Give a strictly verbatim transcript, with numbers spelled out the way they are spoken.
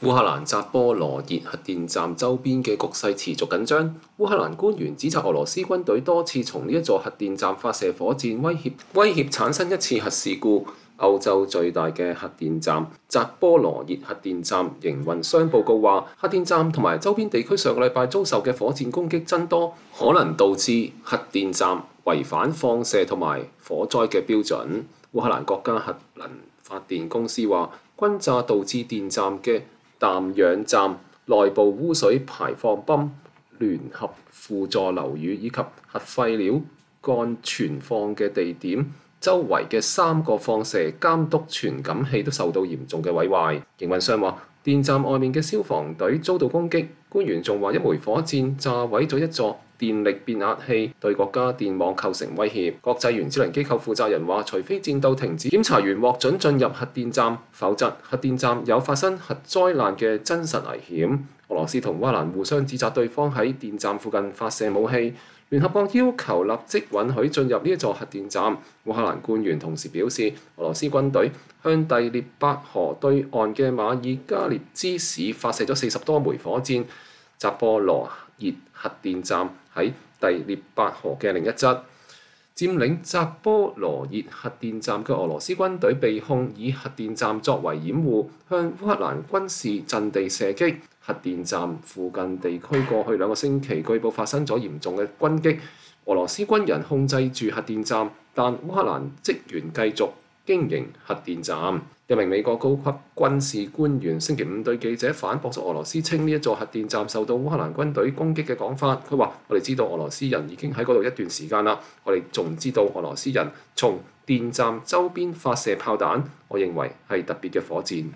烏克蘭扎波羅熱核電站周邊嘅局勢持續緊張。烏克蘭官員指責俄羅斯軍隊多次從呢一座核電站發射火箭，威脅威脅產生一次核事故。歐洲最大嘅核電站扎波羅熱核電站營運商報告話，核電站同埋周邊地區上個禮拜遭受嘅火箭攻擊增多，可能導致核電站違反放射同埋火災嘅標準。烏克蘭國家核能發電公司話，轟炸導致電站嘅氮氧站內部污水排放泵、聯合輔助樓宇以及核廢料乾存放嘅地點周圍嘅三個放射監督傳感器都受到嚴重嘅毀壞。營運商話，電站外面嘅消防隊遭到攻擊。官員仲話，一枚火箭炸毀咗一座電力變壓器，對國家電網構成威脅。國際原子能機構負責人話，除非戰鬥停止，檢查員獲准進入核電站，否則核電站有發生核災難嘅真實危險。俄羅斯同烏克蘭互相指責對方喺電站附近發射武器。聯合國要求立即允許進入呢一座核電站。烏克蘭官員同時表示，俄羅斯軍隊向第聶伯河對岸嘅馬爾加列茲市發射咗四十多枚火箭。扎波羅熱核電站喺第聶伯河嘅另一側。佔領扎波羅熱核電站嘅俄羅斯軍隊被控以核電站作為掩護，向烏克蘭軍事陣地射擊。核電站附近地區過去兩個星期據報發生咗嚴重嘅軍擊，俄羅斯軍人控制住核電站，但烏克蘭職員繼續經營核電站。一名美國高級軍事官員星期五對記者反駁咗俄羅斯稱呢一座核電站受到烏克蘭軍隊攻擊嘅講法。佢話：我哋知道俄羅斯人已經喺嗰度一段時間啦，我哋仲知道俄羅斯人從電站周邊發射炮彈，我認為係特別嘅火箭。